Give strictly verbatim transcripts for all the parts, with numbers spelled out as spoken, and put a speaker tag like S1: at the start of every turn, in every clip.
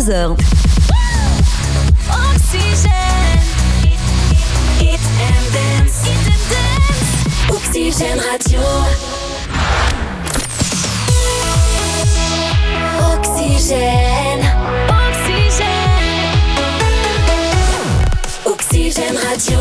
S1: vingt-deux heures.
S2: Oxygène. Hit and dance. Hit and dance. Oxygène Radio. Oxygène. Oxygène. Oxygène Radio.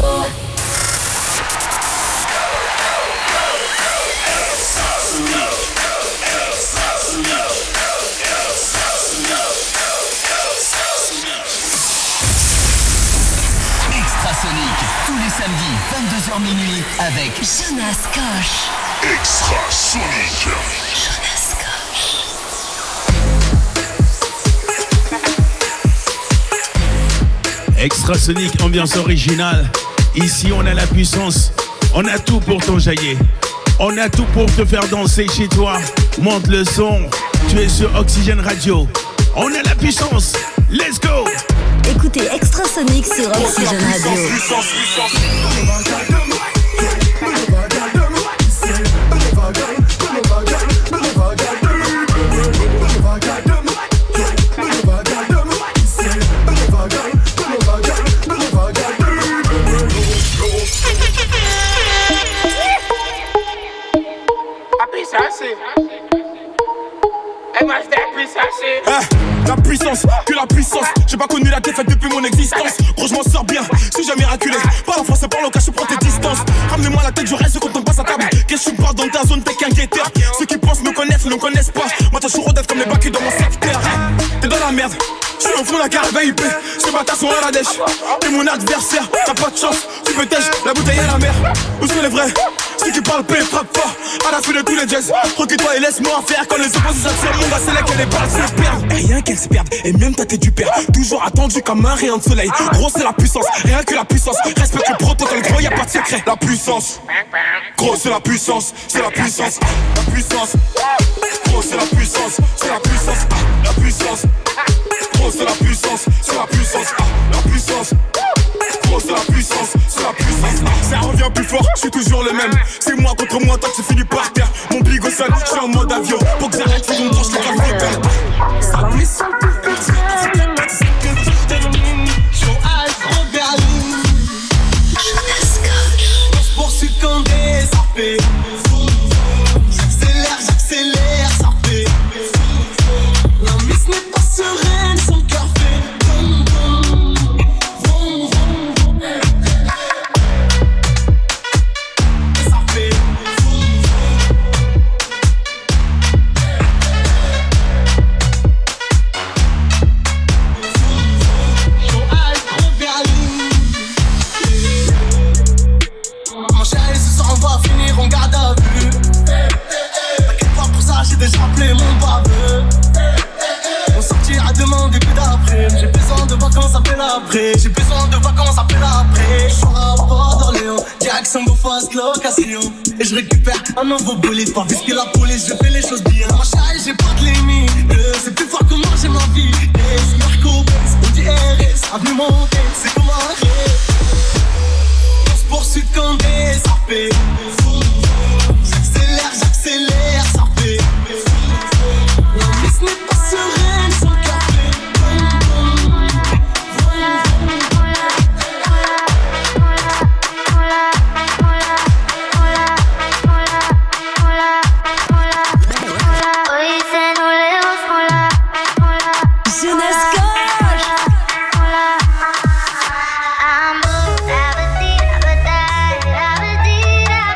S3: Extrasonic, tous les samedis, vingt-deux heures minuit, avec
S2: Jonas Koch.
S4: Extrasonic.
S2: Jonas Koch.
S5: Extrasonic, ambiance originale. Ici, on a la puissance. On a tout pour t'enjailler. On a tout pour te faire danser chez toi. Monte le son. Tu es sur Oxygène Radio. On a la puissance. Let's go.
S1: Écoutez Extrasonic sur Oxygène Radio.
S6: Eh, la puissance, que la puissance. J'ai pas connu la défaite depuis mon existence. Gros, je m'en sors bien, si j'ai miraculé. Parle en français, parle au cas, je prends tes distances. Ramenez-moi la tête, je reste quand on passe à table. Qu'est-ce que tu parles dans ta zone, t'es qu'un guetteur. Ceux qui pensent me connaissent, ne me connaissent pas. Moi, t'as toujours rodef comme les bacs dans mon secteur. T'es dans la merde, je suis au fond de la carte V I P. Ces bâtards sont à la dèche. T'es mon adversaire, t'as pas de chance. Tu peux tèche, la bouteille à la mer. Où sont les vrais? Ceux qui parlent paix, frappe fort. À la fin de tous les jazz, recule-toi et laisse-moi faire. Quand les opposés s'attirent, mon gars, c'est là que les balles se perdent. Et rien qu'elles se perdent, et même ta tête du père. Toujours attendu comme un rayon de soleil. Gros, c'est la puissance, rien que la puissance. Respecte le protocole, gros, y'a pas de secret. La puissance, gros, c'est la puissance, c'est la puissance. La puissance, gros, c'est la puissance, c'est la puissance. La puissance, gros, c'est la puissance, c'est la puissance. La puissance. Gros, c'est la puissance, c'est la puissance. Ça revient plus fort, je suis toujours le même. C'est moi contre moi, toi tu finis par terre. Mon bigo seul, je suis en mode avion. Pour que j'arrête, faut qu'on branche le calme vocal. Ça puissance,
S7: On se poursuit comme des zarpés. J'accélère, j'accélère, zarpé. La mise n'est pas sereine, son cœur fait boum boum. Vroom vroom. Zarpé. Mon chéri, ce soir on va finir en garde à vue. T'inquiète pas pour ça, j'ai déjà appelé mon baveux. On sortira demain début d'après. J'ai besoin de vacances après l'après. J'ai besoin de vacances après l'après. Je suis à Port d'Orléans, direction Beaufort, location. Et je récupère un nouveau bolide. Pas visquer la police, je fais les choses bien. Mon chéri, j'ai pas de limite. C'est plus fort que moi, j'aime la vie. C'est Marco Benz, on dit R S. Avenue Montaigne, c'est comme un rêve. On se poursuit comme des zarpés. J'accélère, j'accélère, zarpé. La mise n'est pas sereine, son cœur fait boum boum.
S1: Jonas Koch.
S2: I'm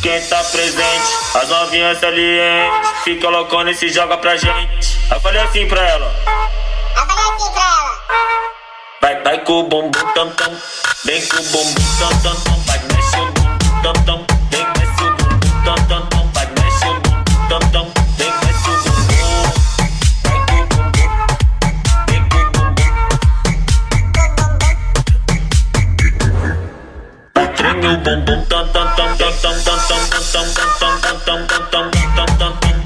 S8: quem tá presente. As novinhas salientes, fica loucona e se joga pra gente. Eu falei assim pra ela.
S9: Eu falei assim pra ela.
S8: Vai, vai com o bumbum tam tam, vem com o bumbum tam tam tam, vai mexe o bumbum tam tam, vem mexe o bumbum tam tam tam, vai mexe o bumbum tam tam, vem mexe o bumbum, vai com o bumbum, vem com o bumbum, vai treme o bumbum tam tam tam tam tam tam tam tam tam tam tam tam tam tam tam tam tam.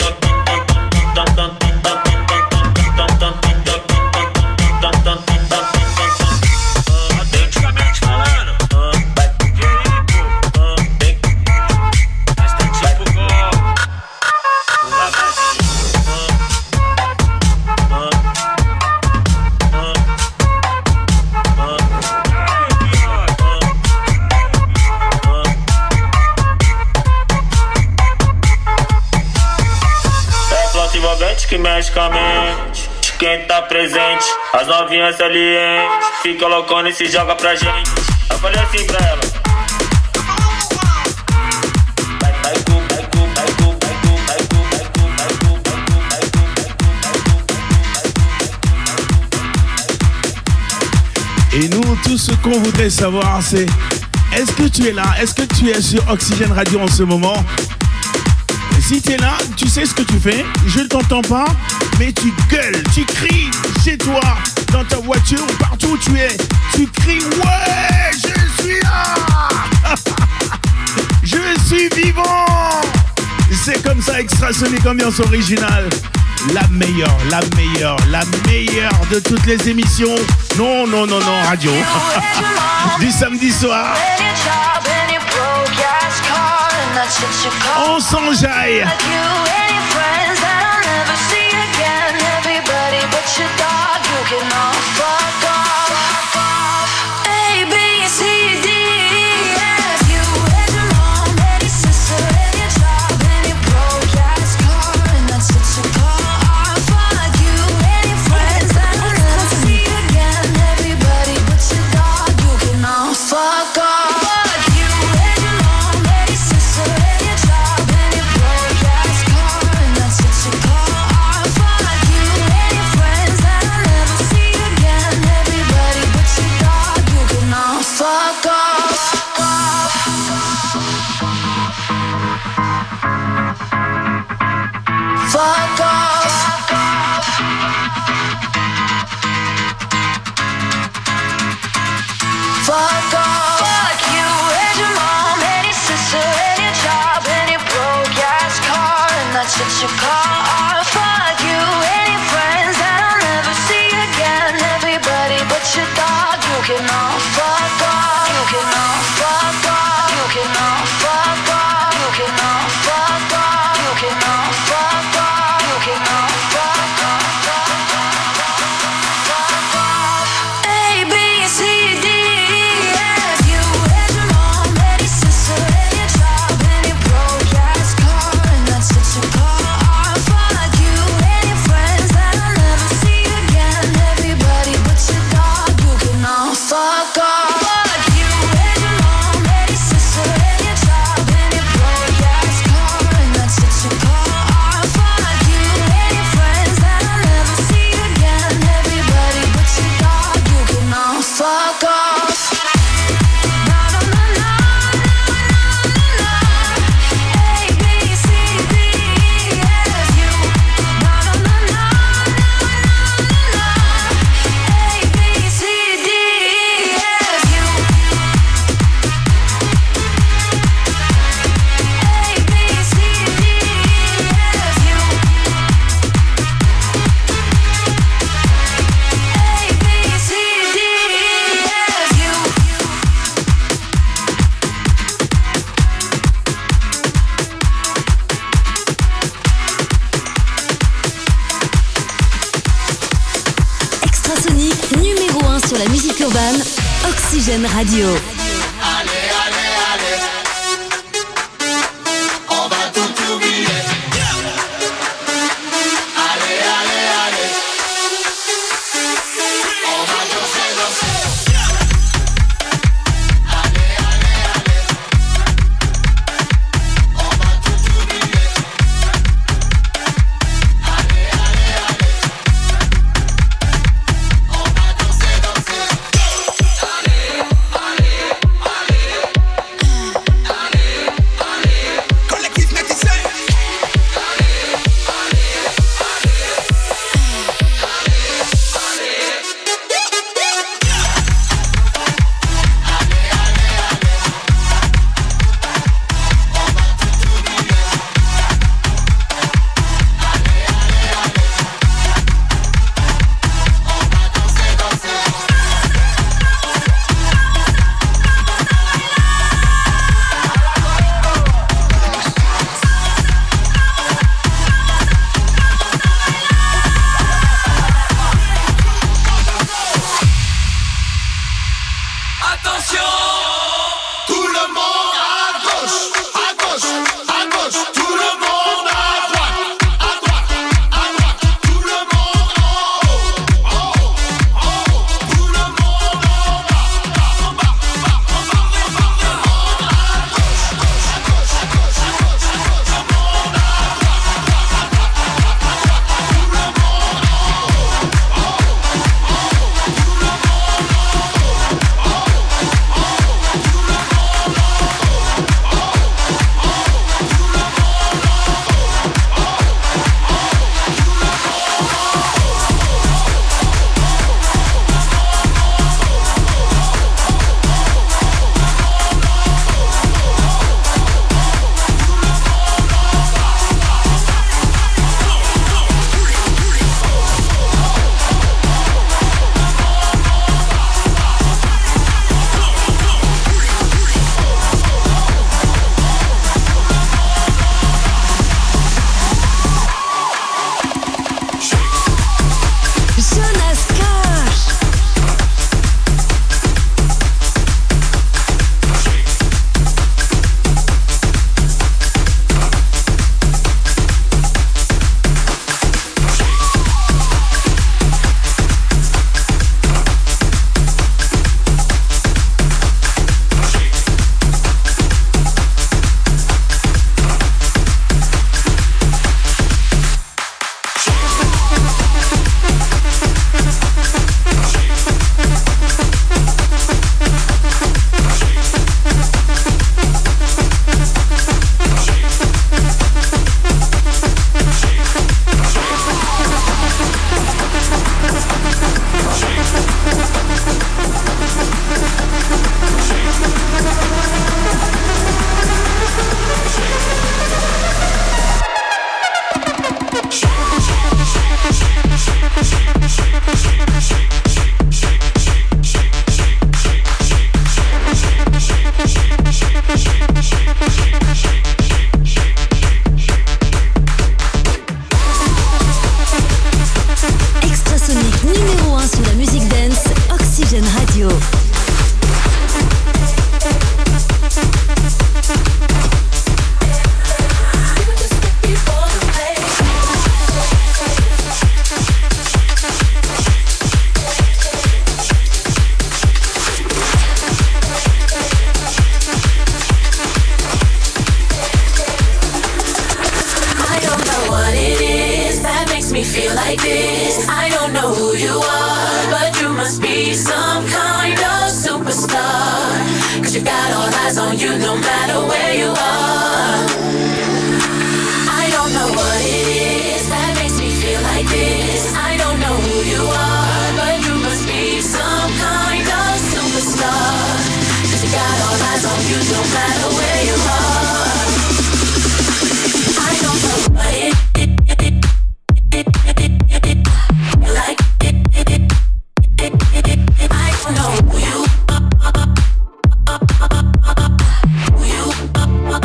S8: Que mexe com a mente de quem tá presente. As novinhas salientes, fica loucona e se joga pra gente. Eu falei assim pra ela. Vai, vai, cu, vai, cu, vai, cu, vai, cu, vai, cu, vai, cu, vai, cu, vai, cu, vai, cu, vai, cu.
S5: Et nous, tout ce qu'on voudrait savoir, c'est est-ce que tu es là? Est-ce que tu es sur Oxygène Radio en ce moment? Si tu es là, tu sais ce que tu fais. Je ne t'entends pas, mais tu gueules, tu cries chez toi, dans ta voiture, partout où tu es. Tu cries, ouais, je suis là. Je suis vivant. C'est comme ça, Extrasonic, ambiance originale. La meilleure, la meilleure, la meilleure de toutes les émissions. Non, non, non, non, radio. Du samedi soir. On s'enjaille.
S1: Oxygène Radio.
S7: Allez, allez, allez. On va tout oublier. Allez, allez, allez. On va danser, danser. Allez, allez, allez.
S2: like this. I don't know who you are, but you must be some kind of superstar. Cause you got all eyes on you no matter where you are. I don't know what it is that makes me feel like this. I don't know who you are, but you must be some kind of superstar. Cause you got all eyes on you no matter where you are. I don't know what it is. Like I don't know who you are. Who you are.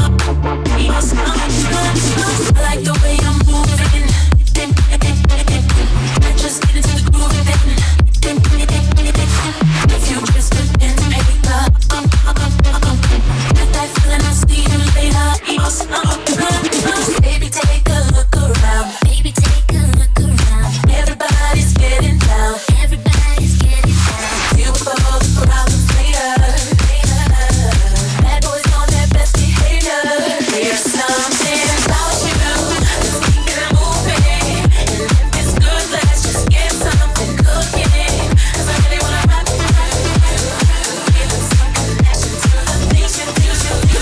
S2: I like the way I'm moving. Just get into the groove then. If you just put pen to paper, get that feeling, I'll see you later. Baby, take a look around. Baby, take a look around. Everybody's getting down. Everybody's getting down. You above the problems later. Bad boys on their best behavior. There's something about you that's keeping it moving. And if it's good, let's just get something cooking. 'Cause I really wanna rap it. Feeling some connection to the things you do, you do.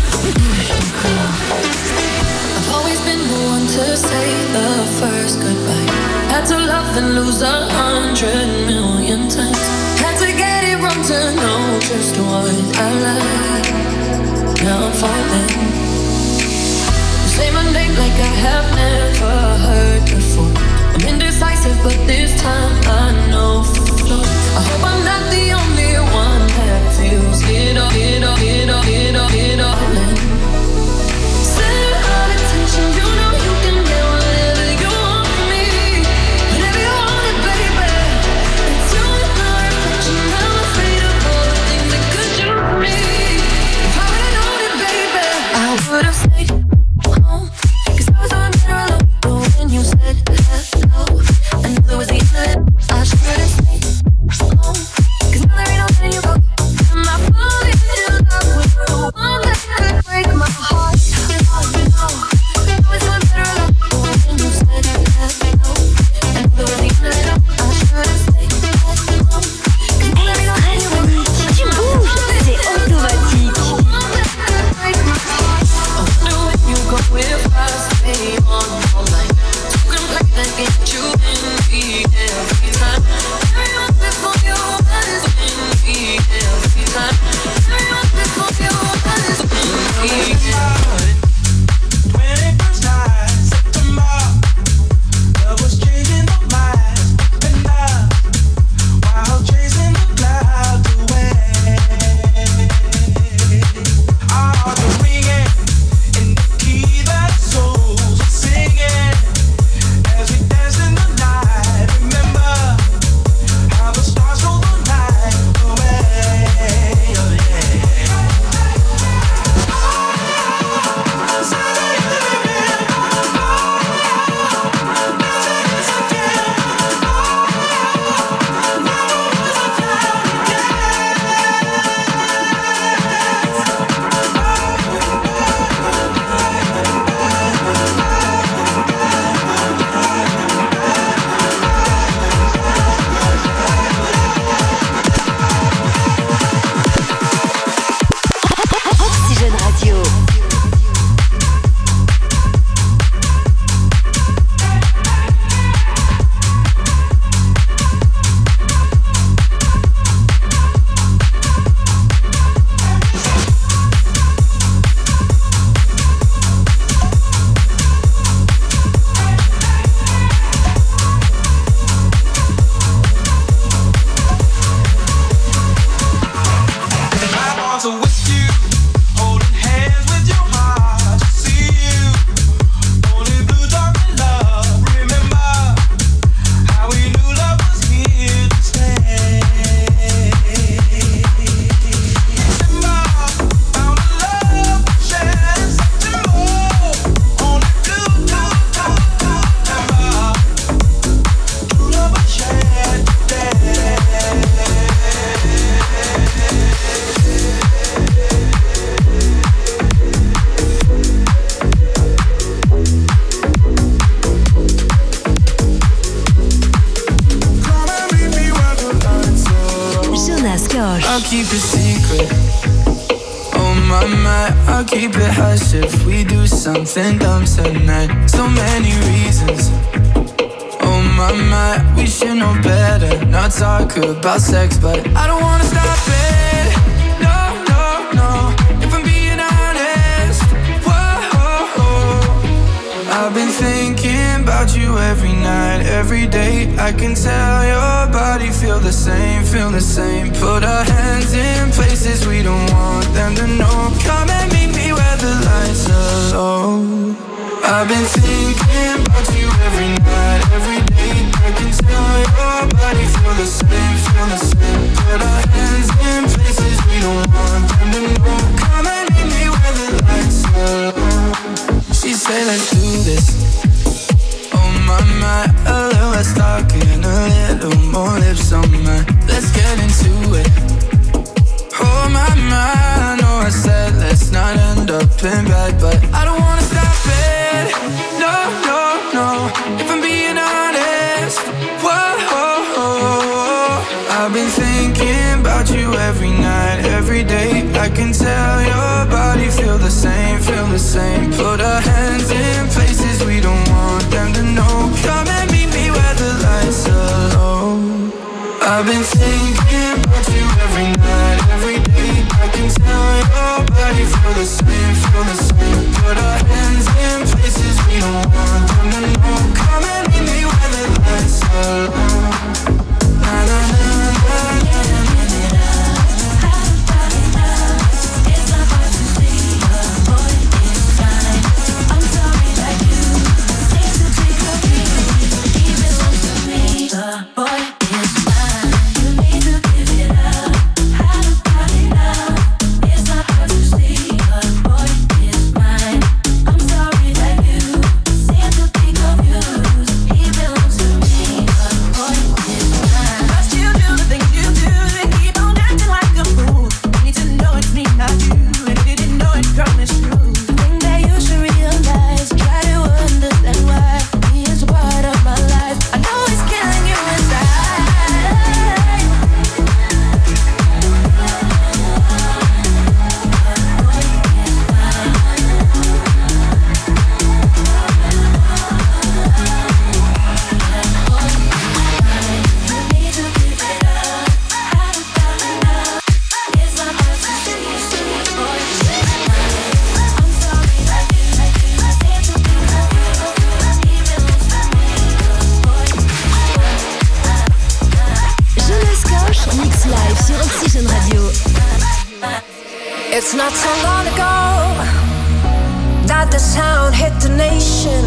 S10: I've always been the one to say the first goodbye. Had to love and lose a hundred million times. Had to get it wrong to know just what I like. Now I'm falling. You say my name like I have never heard before. I'm indecisive, but this time I know for sure. I hope I'm not the only one that feels it all, it all, it all, it all, it all in. Center of attention, you know you can get whatever you want from me. Whenever you want it, baby. It's you and my reflection. I'm afraid of all the things that could do to me. If I would've known it, baby, I would've stayed home. 'Cause I was on better alone. But when you said hello, I knew there was the end of it. I should've stayed home.
S11: I'll keep it secret. Oh my, my, I'll keep it hush if we do something dumb tonight. So many reasons. Oh my, my, we should know better. Not talk about sex, but I don't wanna stop it. No, no, no, if I'm being honest. Whoa, I've been thinking about you every night, every day. I can tell your body feel the same, feel the same. Put our hands in places we don't want them to know. Come and meet me where the lights are low. I've been thinking about you every night, every day. I can tell your body feel the same, feel the same. Put our hands in places we don't want them to know. Come and meet me where the lights are low. She say let's do this. Oh my, my, a little less talking, a little more lips on mine. Let's get into it. Oh my, my, I know I said let's not end up in bed, but I don't wanna stop it. No, no, no, if I'm being honest. Whoa, I've been thinking about you every night, every day. I can tell your body feel the same, feel the same. Put our hands in places we don't want them to know. Come and meet me where the lights are low. I've been thinking about you every night, every day. I can tell your body feel the same, feel the same. Put our hands in places we don't want them to know. Come and meet me where the lights are low. Na na na na na na. It's not hard to see, but boy, it's fine. I'm sorry that you seem to take a view. He belongs to me, but boy, it's fine. You need to give it up. How about it now? It's not hard to see, but boy, it's mine. I'm sorry that you seem to be confused. He belongs to me, but boy, it's mine. But you do the things you do and keep on acting like a fool. You need to know it's me, not you. And if you didn't know it, girl, it's true. The thing that you should realize, try to understand why he is a part of my life. I know it's killing you inside.
S1: Jonas Koch, mix live sur Oxygène Radio.
S12: It's not so long ago that the sound hit the nation.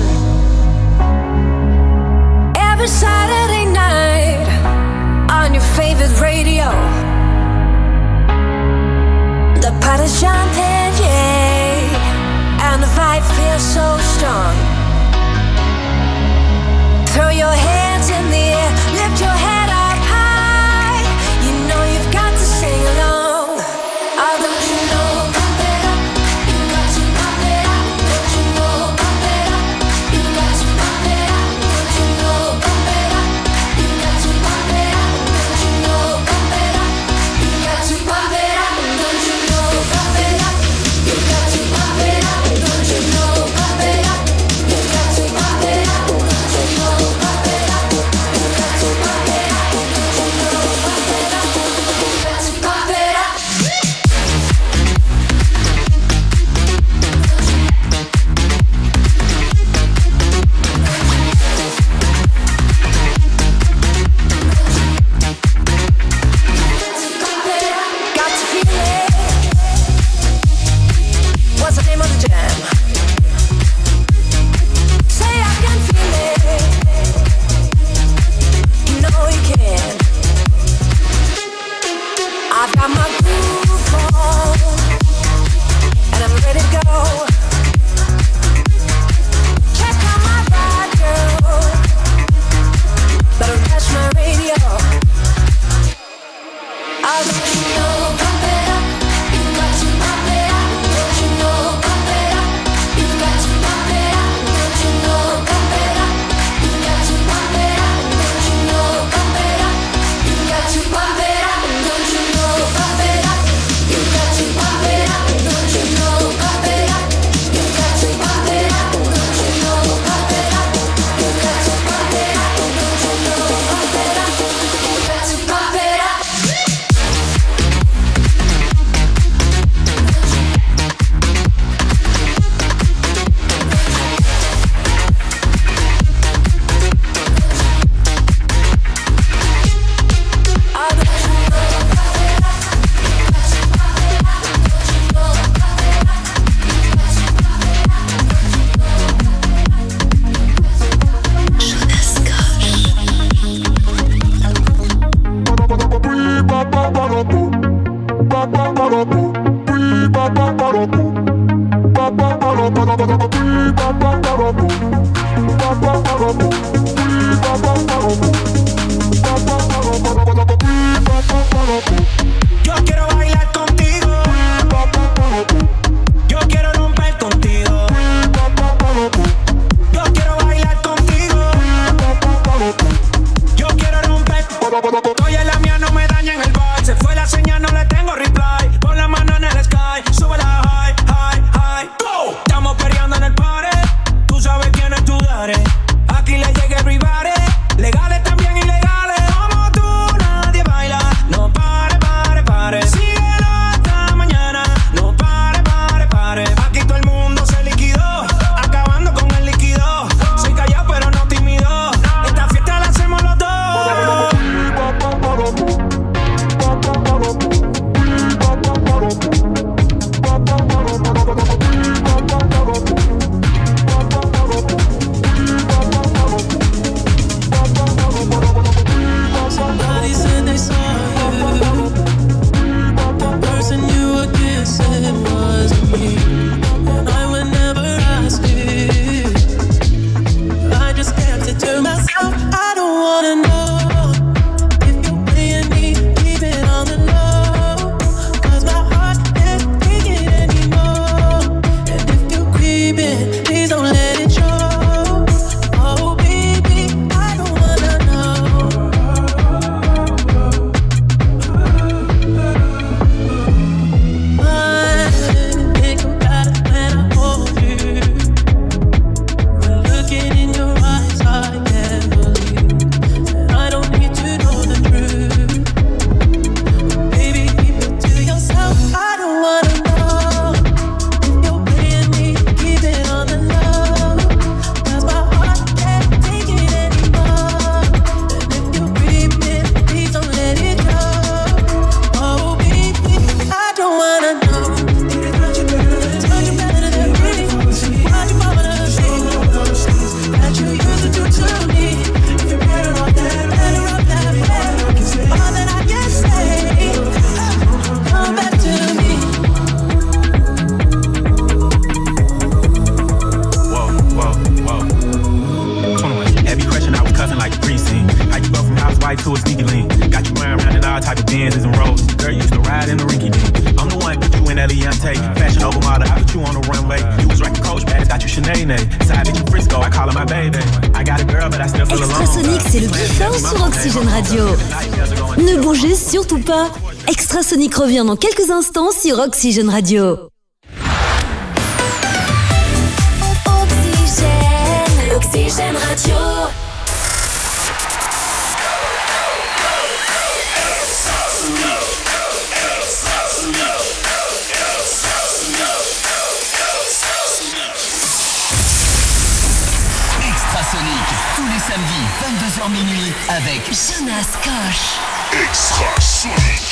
S12: Every Saturday night on your favorite radio. The party's jumping, yeah, and the vibe feels so strong. Throw your hands in the air, lift your head up high. You know you've got to sing along. Oh, don't you know? Pump it up. You got to pump it up. Don't you know? Pump it up. You got to pump it up. Don't you know? Pump it up. You got to pump it up. Don't you know? Pump it up. You got to pump it up. Don't you know? Pump it up. You got to pump it up. Don't you know? Pump it up.
S13: Yo quiero bailar contigo. Yo quiero romper contigo. Yo quiero bailar contigo. Yo quiero romper. Oye, la mía no me daña en el bar. Se fue la señal, no le tengo reply. Pon la mano en el sky. Sube la high, high, high. Go. Estamos peleando en el party. Tú sabes quién es tu daddy. Aquí le llega everybody. Legales también ilegales. Como tú nadie baila. No pare, pare, pare. Síguelo hasta mañana. No pare, pare, pare. Aquí todo el mundo se liquidó. Acabando con el líquido. Soy callado pero no tímido. Esta fiesta la hacemos los dos.
S10: Somebody said they saw you. The person you were kissing wasn't me, and I would never ask you. I just kept it to myself. I don't wanna know if you're playing me, keep it on the low. 'Cause my heart can't take it anymore. And if you're creeping, please don't let it show. Oh baby, I don't wanna know. I think about it when I hold you. When looking in your eyes, I can't believe. And I don't need to know the truth. Baby, keep it to yourself. I don't wanna know if you're playing me, keep it on the low. 'Cause my heart can't take it anymore. And if you're creeping, please don't let it go. Oh baby, I don't wanna know. Touch you better than me. Why you wanna see that you used to do to me? If you're better off that, better off that way. All that I can say, come back to me.
S14: Whoa, whoa, whoa. twenty-one. Heavy crushing, I was cuffing like a precinct. How you go from housewife to a sneaky link? Got you wearing around in all type of Benzes and Rolls. Girl, you used to ride in the rinky dink. I'm the one put you in that Leontay. Fashion over model, I put you on the runway. You was rocking Coach bags, got you Sinead. Side bitch in Frisco, I call her my baby. I got a girl, but I still feel alone.
S1: Extrasonic, c'est le kiffant sur Oxygène Radio. Ne bougez surtout pas. Extrasonic revient dans quelques instants sur Oxygène Radio.
S12: Oxygène, Oxygène Radio.
S3: Extrasonic, tous les samedis, vingt-deux heures minuit, avec
S1: Jonas Koch.
S4: Extrasonic.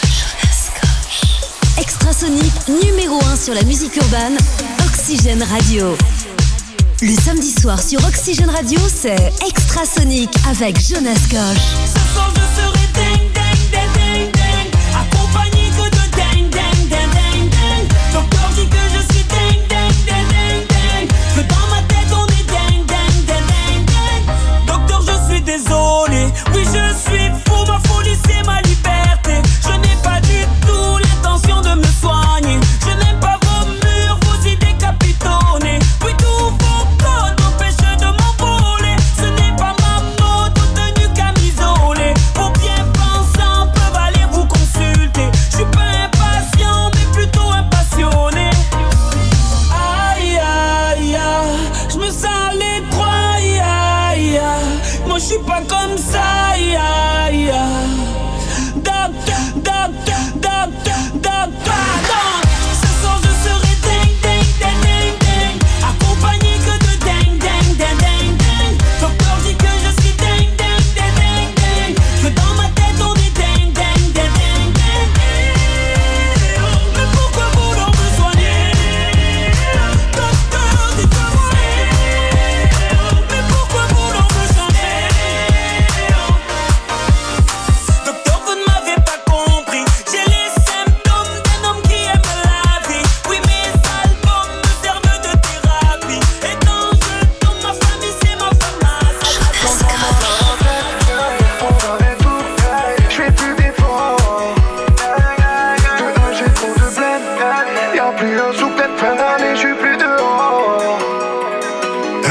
S1: Extrasonic numéro un sur la musique urbaine, Oxygène Radio. Le samedi soir sur Oxygène Radio, c'est Extrasonic avec Jonas Koch.
S10: Ce soir je serai ding ding ding ding ding, accompagné que de ding ding ding ding ding. Docteur dit que je suis ding ding ding ding ding, que dans ma tête on est ding ding ding ding ding. Docteur je suis désolé, oui je suis fou, ma folie c'est ma liberté. Je n'ai pas du tout l'intention de me soigner. Je n'aime pas vos murs, vos idées capitonnées. Oui tous vos codes m'empêchent de m'envoler. Ce n'est pas ma mode, tenue camisolée. Vos bien-pensants peuvent aller vous consulter. Je suis pas impatient mais plutôt impassionné. Aïe aïe aïe, je me sens l'étroit. Aïe aïe aïe, moi je suis pas comme ça. Aïe aïe aïe. Docteur, docteur, docteur, docteur, pardon. Ce soir je serai ding ding ding ding ding, accompagné que de ding ding ding ding ding. Docteur dit que je suis ding ding ding ding ding, que dans ma tête on est ding ding ding ding ding. Mais pourquoi vouloir me soigner? Docteur, dites-moi. Mais pourquoi vouloir me changer?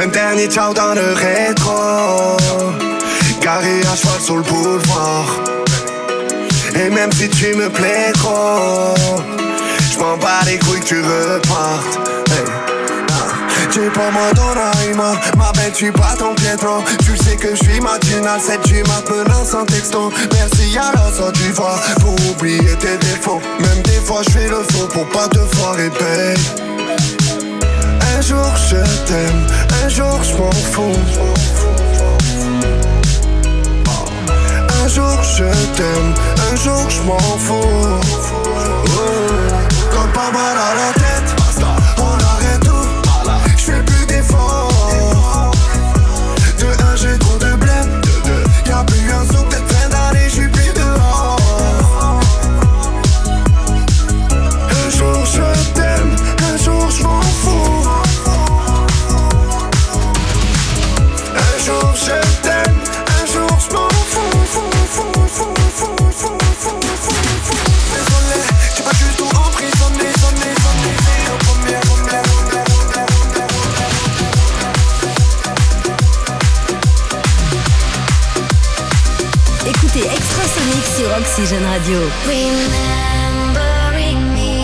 S15: Un dernier ciao dans le rétro, garé à cheval sur le boulevard. Et même si tu me plais trop, j'm'en bats les couilles que tu repartes. Hey. Tu es pour moi ton Naïma, ma belle, tu pas ton Pietro. Tu sais que je suis matinal, sept du mat, menace en texto. Merci alors ça tu vois, pour oublier tes défauts. Même des fois je fais le faux pour pas te foirer, babe. Un jour je t'aime, un jour je m'en fous. Un jour je t'aime, un jour je m'en fous. Oh. Comme pas mal à la tête, on arrête tout. J'fais plus d'efforts. De un j'ai trop de blême, de deux y'a plus un sou, peut-être fin d'année j'suis plus dehors. Un jour je t'aime, un jour je m'en fous. Un jour je t'aime, un jour je m'en fous. Désolé, j'ai pas du tout emprisonné, sonné, sonné, au premier, premier, premier,
S1: premier. Écoutez Extrasonic sur Oxygène Radio.
S12: Remembering me,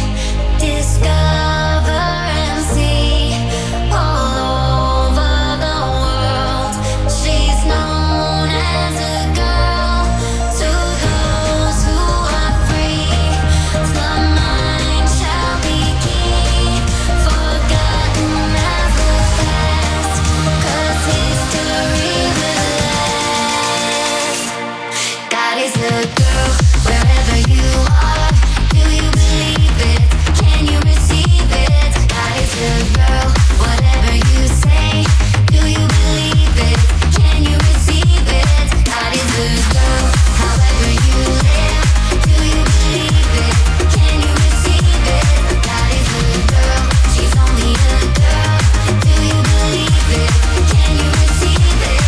S12: discover and see all over the world. She's known as a girl to those who are free. The mind shall be key, forgotten as the past, 'cause history will last. God is a girl, wherever you are, do you believe it? Can you receive it? God is a girl, whatever you say, do you believe it? Can you receive it? God is a girl, however you live, do you believe it? Can you receive it? God is a girl, she's only a girl, do you believe it? Can you receive it?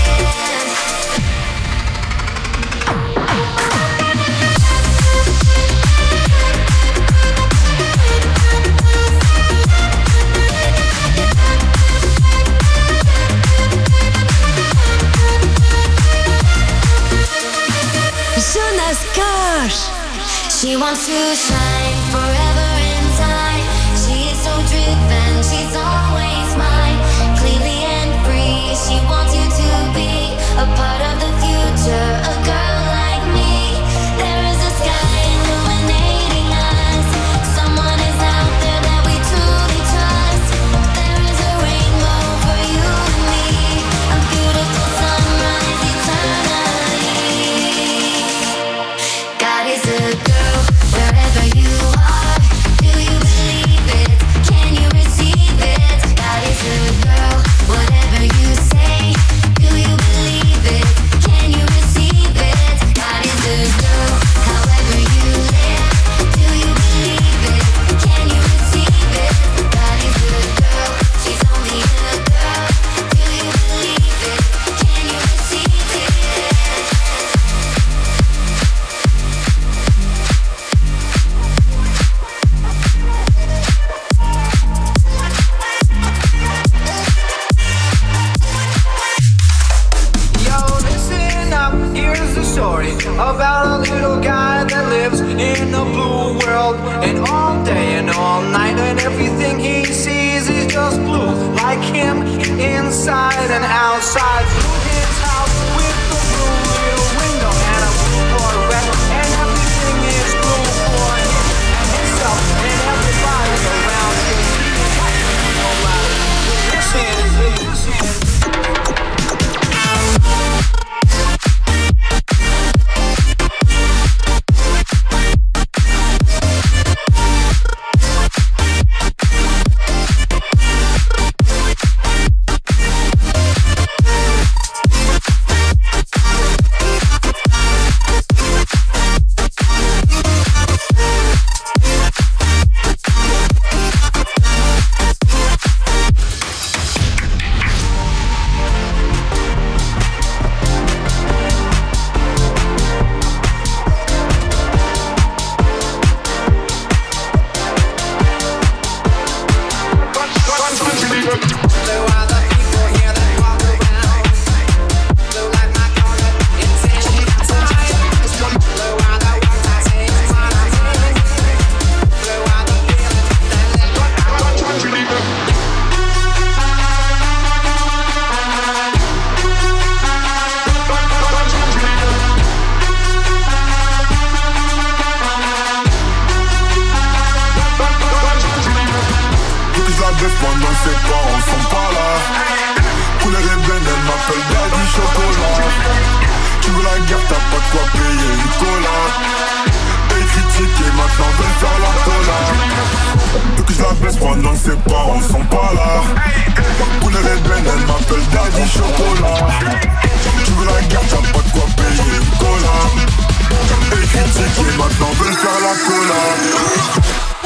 S1: Jonas Koch.
S12: She wants to shine forever in time. She is so driven, she's always mine. Cleanly and free, she wants you to be a part of the future, a girl like me. There is a sky illuminating us. Someone is out there that we truly trust. There is a rainbow for you and me, a beautiful sunrise eternally. God is a girl, wherever you are, do you believe it? Can you receive it? God is a girl, whatever you say, do you believe it? Can you receive it? God is a girl, however you live, do you believe it? Can you receive it? God is a girl, she's only a girl, do you believe it? Can you receive it?
S16: Yo, listen up, here's the story about a little guy that lives in a blue world. And all day and all night, and everything he sees is just blue. Like him, inside and outside. Blue his house with the blue little window and a blue Corvette. And everything is blue for him and himself and everybody around him. No matter who listens, listen.
S17: la guerre, t'as pas de quoi payer Nicolas. Et critiquer maintenant veulent faire la cola. Veux que je la baisse pendant que ses parents sont pas là. Pour les rebelles, elle m'appelle Daddy Chocolat. Tu veux la guerre, t'as pas de quoi payer Nicolas. Et critiquer maintenant veulent faire la cola.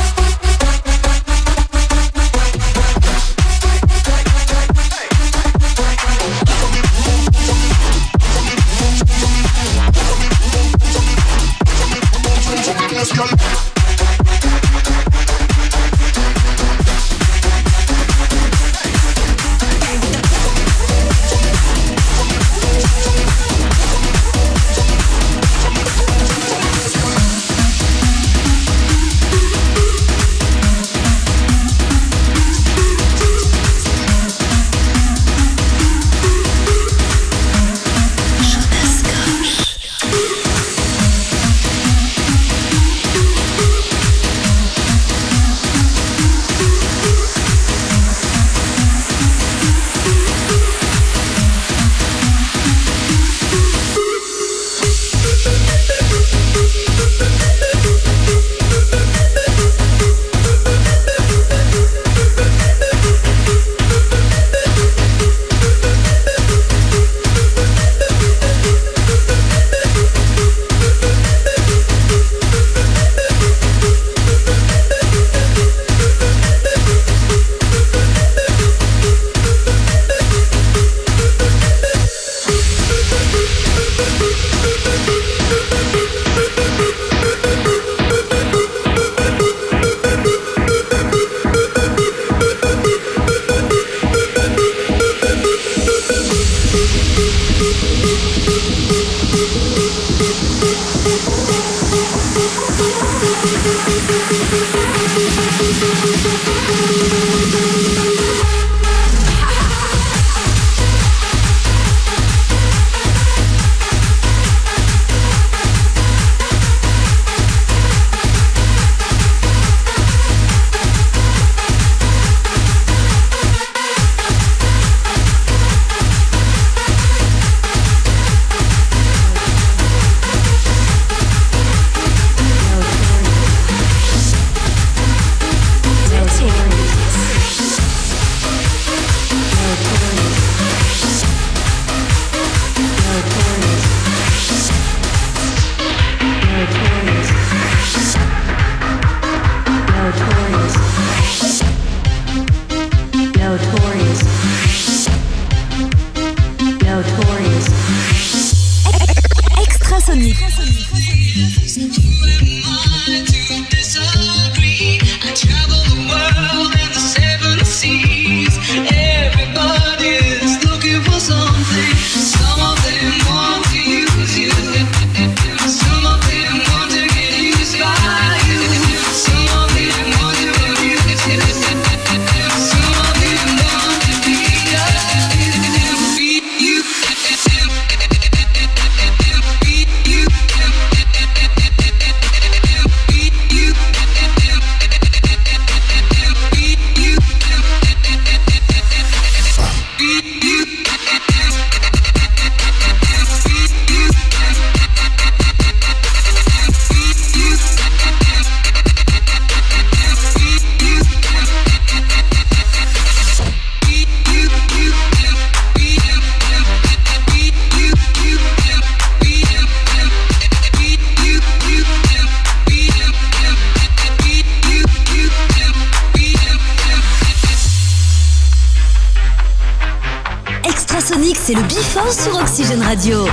S1: C'est le Before sur Oxygène Radio.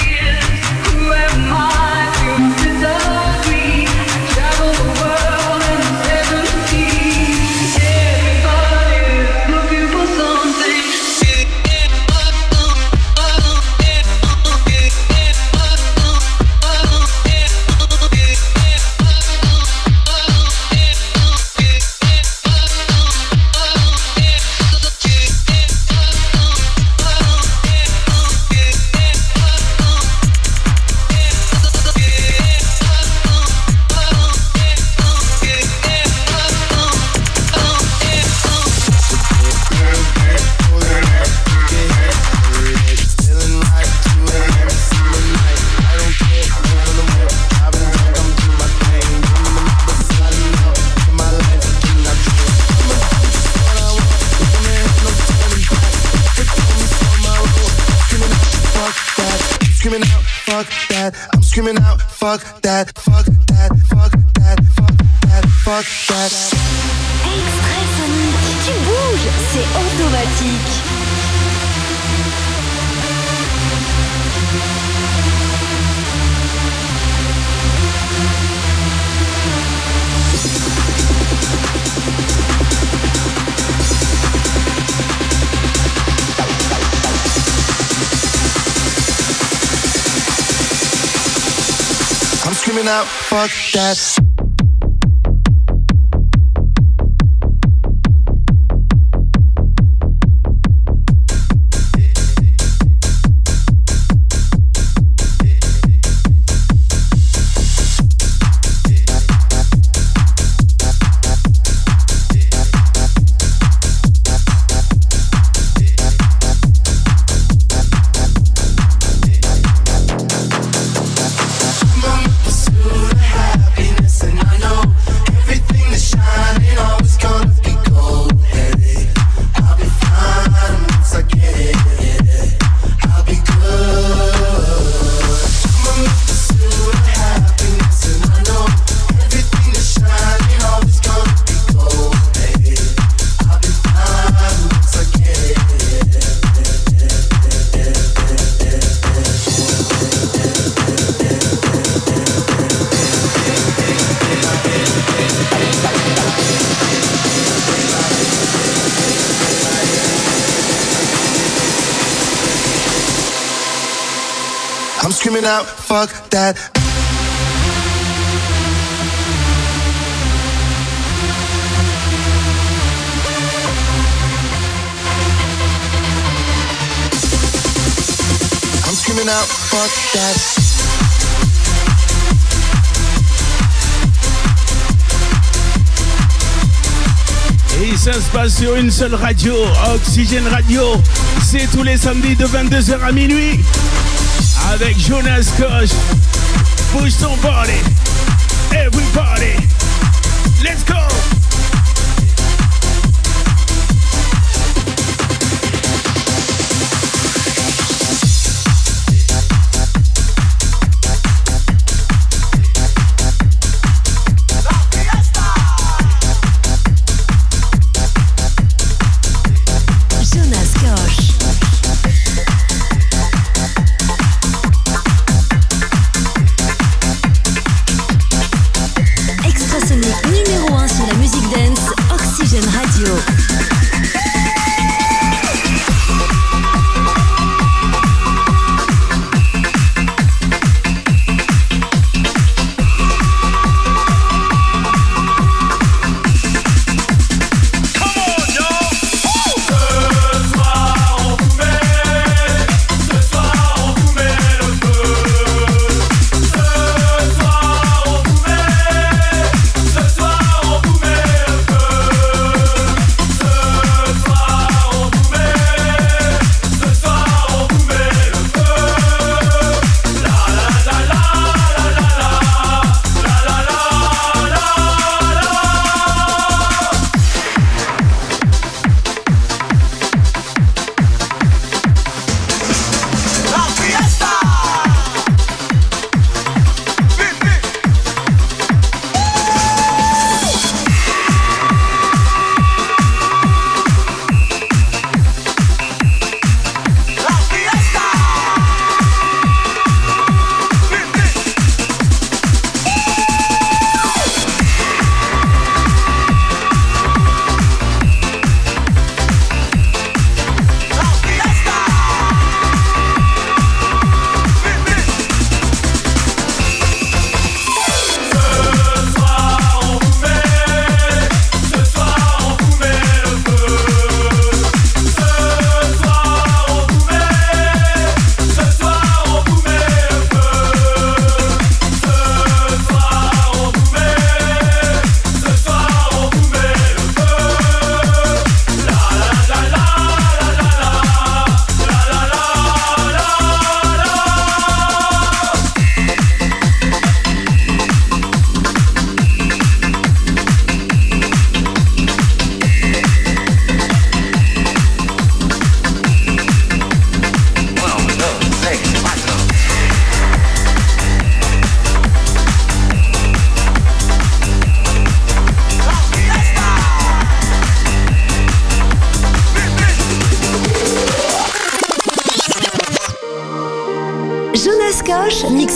S10: Who am I to disagree? Travel the world and
S15: that. I'm screaming out, fuck that, fuck that, fuck that, fuck that, fuck that.
S1: Extrait Sonic, tu bouges, c'est automatique.
S15: I'm screaming out, fuck that. I'm screaming out, fuck that. I'm screaming out, fuck that.
S5: Et ça se passe sur une seule radio, Oxygène Radio. C'est tous les samedis de vingt-deux heures à minuit. Avec Jonas Koch. Push ton body. Everybody. Let's go.
S1: Numéro un sur la musique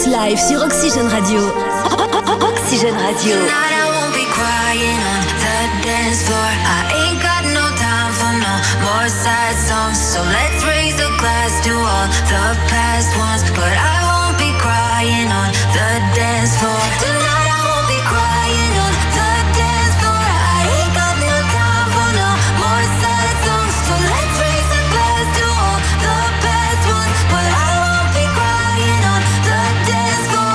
S1: Mix live sur Oxygène Radio. Oxygène Radio.
S12: Tonight I won't be crying on the dance floor. I ain't got no time for no more sad songs. So let's raise a glass to all the past ones. But I won't be crying on the dance floor. Tonight I won't be crying on the dance floor. I ain't got no time for no more sad songs. So let's raise a glass to all the past ones. But I won't be crying on the dance floor.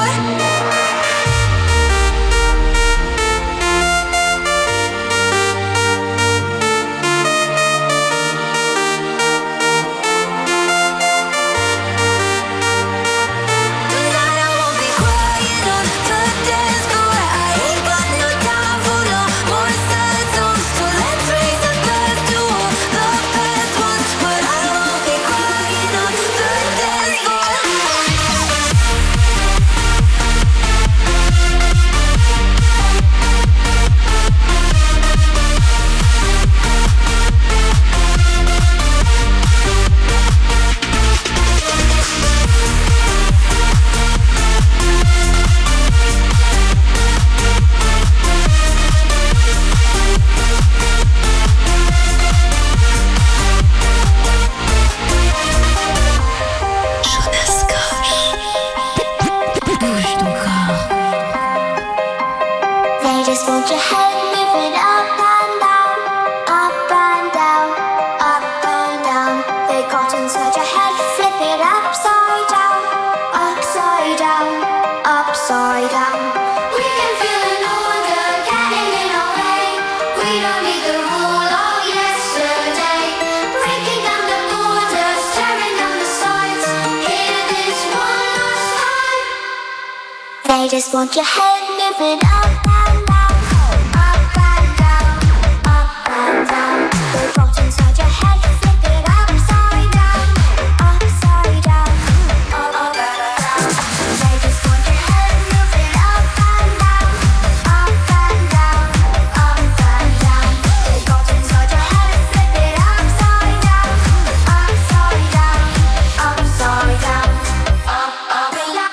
S9: Just want your head moving up and down, up and down, up and down. The got inside your head, flip it upside down, upside down, up, up and down. They just want your head moving up and down, up and down, up and down. The got inside your head, flip it upside down, upside down, upside down, up, up and down.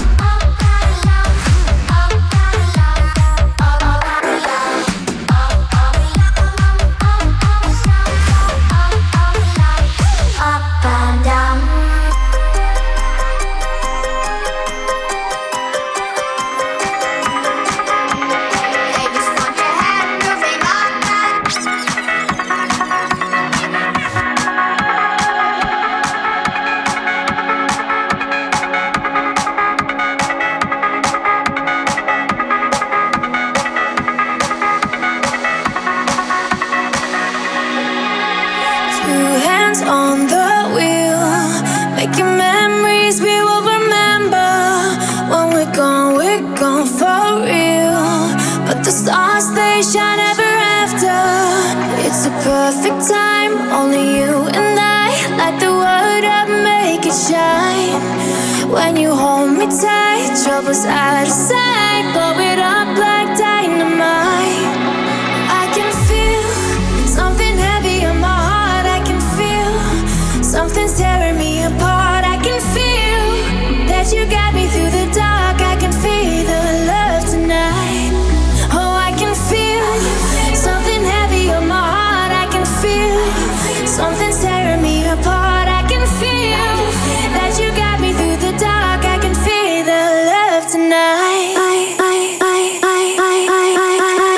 S12: Perfect time, only you and I. Light the world up, make it shine. When you hold me tight, troubles out of sight. Blow it up like dynamite. I can feel something heavy on my heart. I can feel something's tearing me apart. I can feel that you got me through the dark. I can feel the love tonight. Oh, I can feel something heavy on my heart. Something's tearing me apart. I can feel that you got me through the dark. I can feel the love tonight. I, I, I, I, I, I, I, I.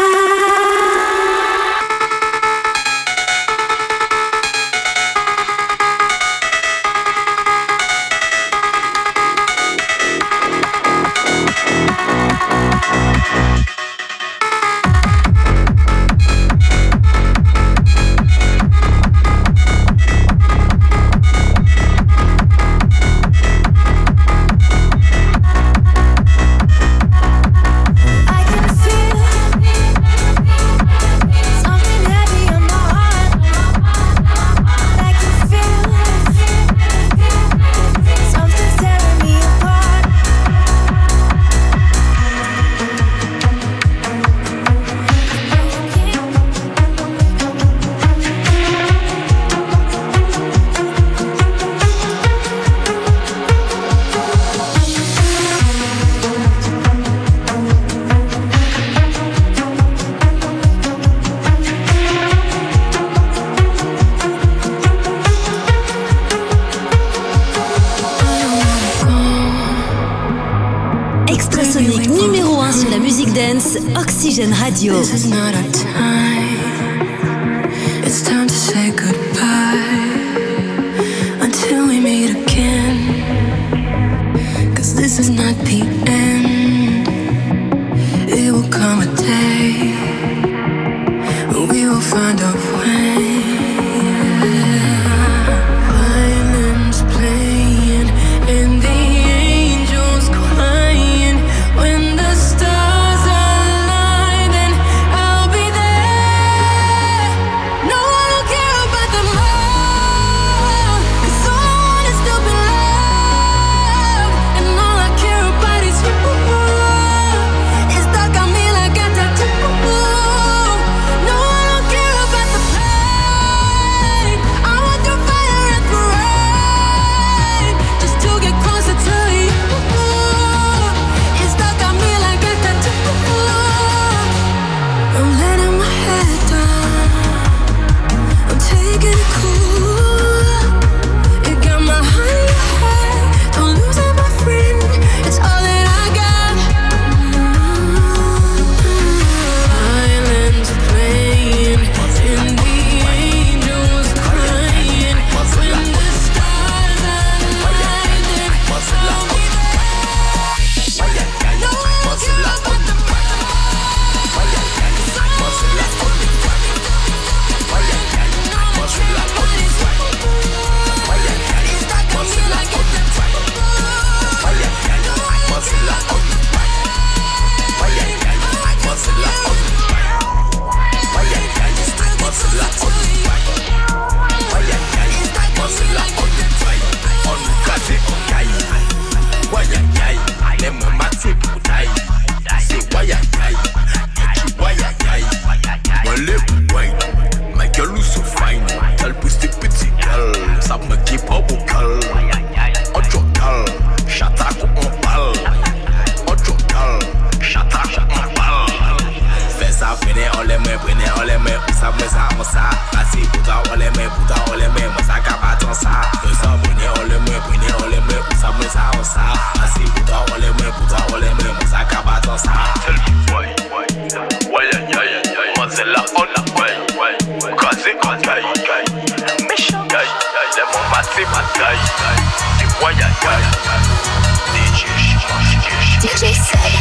S1: Extrasonic numéro un sur la musique dance, Oxygène Radio.
S10: This is not our time. It's time to say goodbye until we meet again. Cause this is not the end. It will come a day when we will find our way. Violins playing and the angels crying. When the stars align, then I'll be there. No, I don't care about the love, 'cause all I want is to be loved. And all I care about is you. It's stuck on me like a tattoo. No, I don't care about the pain. I want the fire and the rain, just to get closer to you. It's stuck on me like a tattoo. I'm letting my head down. I'm taking it cool. You got my heart in your head. Don't lose it, my friend. It's all that I got. Violins playing and the angels crying. When the stars align, then I'll be there. No, I don't care about the D J Seb.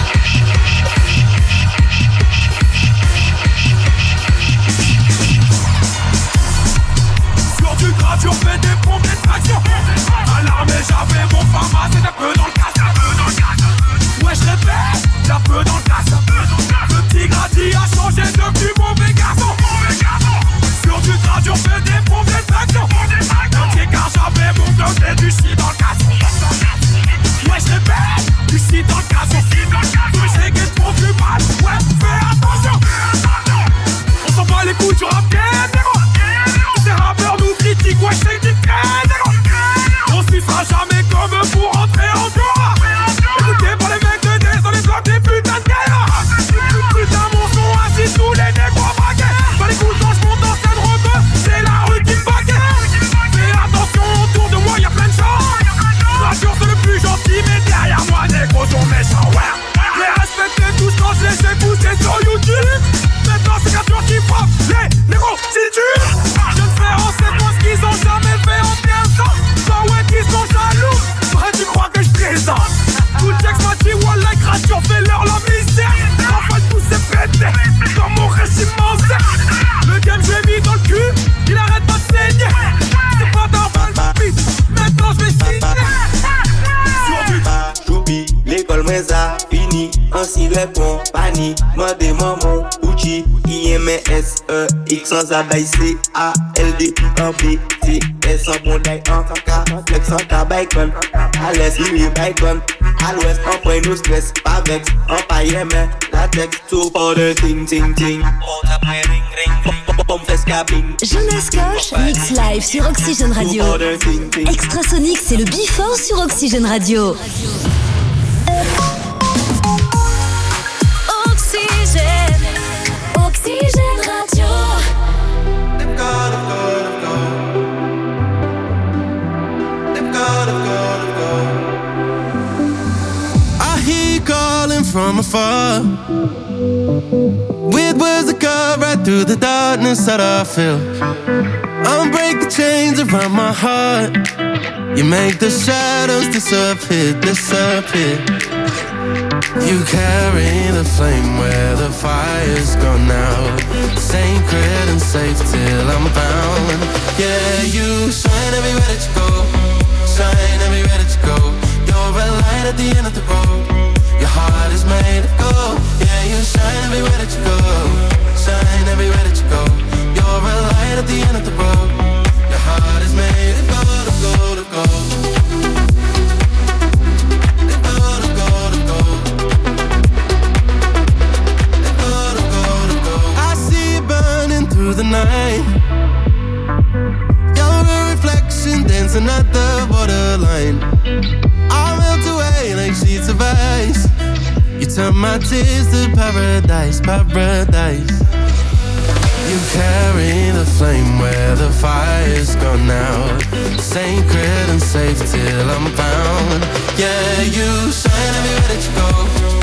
S6: Sur du grave, on fait des pompes d'extraction. À l'armée, j'avais mon pharma, c'est un peu dans le casse. Ouais, je répète, c'est un peu dans le casse. Le petit gradi a changé, devenu mauvais garçon. Sur du grave, on fait des pompes d'extraction. Le petit car j'avais mon bloc et du shit dans le casse. Ouais, je répète, du shit dans le casse. Oui, j'ai guette pour du mal. Ouais, fais attention. On s'en bat les couilles, tu rap bien, négro. Ces rappeurs nous critiquent, ouais, c'est du négro. On suivra jamais comme eux pour rentrer en joie. Écoutez par les mecs de D dans les blocs des putains de guerre. Putain, mon son assis tous les négros braqués. Dans les coups quand je monte en scène rebeu, c'est la rue qui me baguette. Fais attention, autour de moi y'a plein de gens. L'assure c'est le plus gentil, mais derrière moi, négros sont méchants, ouais. Les respectez tous quand je les ai poussés sur YouTube. Maintenant c'est créatures qui frappent, les négros, s'ils tuent. Je ne fais en sept mois ce qu'ils ont jamais fait en quinze ans. Bah ouais, qu'ils sont jaloux, ouais, tu crois que je plaisante. Tout le texte m'a dit, wallah, créature, fais-leur la misère. Enfin, tout s'est pété, dans mon régiment c'est. Le game, je l'ai mis dans le cul, il arrête pas de saigner. C'est pas normal, ma vie, maintenant je vais signer. Sur du
S18: Choupi, l'école moi ça fini. Ainsi les compagnies, mandez maman, Uchi, I M S E, X sans abeille, C A L D, un B T S, un bon d'ail, un caca, flex, un tabac, à l'est, il est bacon, à l'ouest, un point de stress, pas vex, un paille, mais latex, tout pour de ting ting ting.
S1: Jonas Koch, mix live sur Oxygène Radio. Extrasonic, c'est le before sur Oxygène Radio.
S12: Oxygène, Oxygène Radio.
S19: I hear God. calling from afar, with words that cut right through the darkness that I feel. Unbreak the chains around my heart. You make the shadows disappear, disappear. You carry the flame where the fire's gone out, sacred and safe till I'm found. Yeah, you shine everywhere that you go, shine everywhere that you go. You're a light at the end of the road. Your heart is made of gold. Yeah, you shine everywhere that you go, shine everywhere that you go. You're a light at the end of the road. Your heart is made of gold, of gold, of gold. Through the night, you're a reflection dancing at the borderline. I'll melt away like sheets of ice. You turn my tears to paradise, paradise. You carry the flame where the fire's gone out, sacred and safe till I'm found. Yeah, you shine everywhere that you go,